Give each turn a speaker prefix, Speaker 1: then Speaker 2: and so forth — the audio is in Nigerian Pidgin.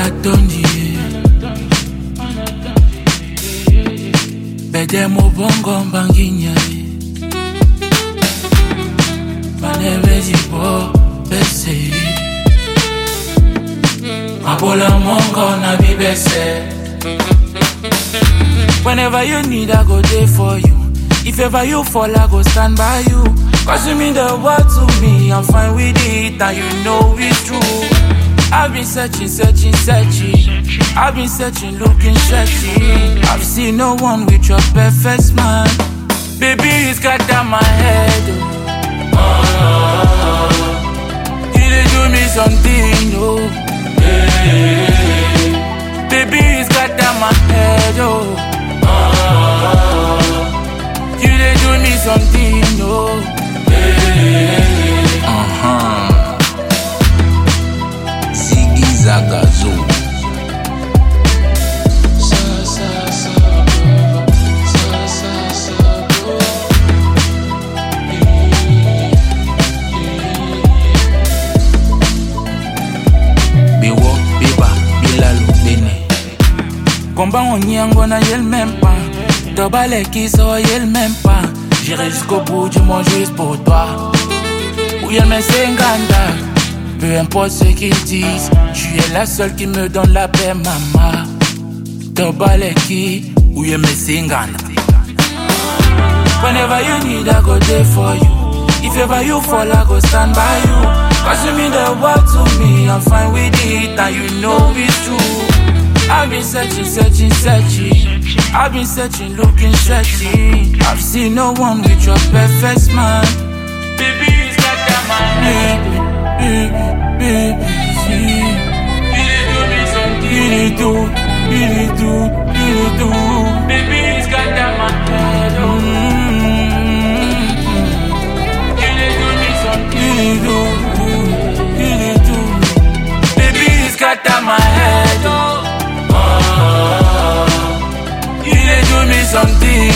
Speaker 1: Anatondi Bede mubongo mbanginya Manevezi po bese Mabola mongo na bibese. Whenever you need, I go there for you. If ever you fall, I go stand by you. Cause you mean the world to me, I'm fine with it, and you know it's true. I've been searching. I've been searching, looking, searching. I've seen no one with your perfect smile. Baby, it's got down my head. Oh. You did do me something, oh. Baby, it's got down my head, oh. You did do me something, oh.
Speaker 2: Ziggy Zagazo.
Speaker 1: Combat on nyango na yel même pas. Tobale qui so yel même pas. J'irai jusqu'au bout du monde juste pour toi. Ou yel me senganda. Peu importe ce qu'ils disent, tu es la seule qui me donne la paix, maman. Tobale qui, ou yel me senganda. Whenever you need, I go there for you. If ever you fall, I go stand by you. Cause you mean the world to me, I'm fine with it, and you know it's true. I've been searching. I've been searching, looking, searching. I've seen no one with your perfect smile. Baby, it's got that my baby, see. You do. Baby, it's got that my head, oh. You do. Baby, it's got that my head, oh. You did do me something.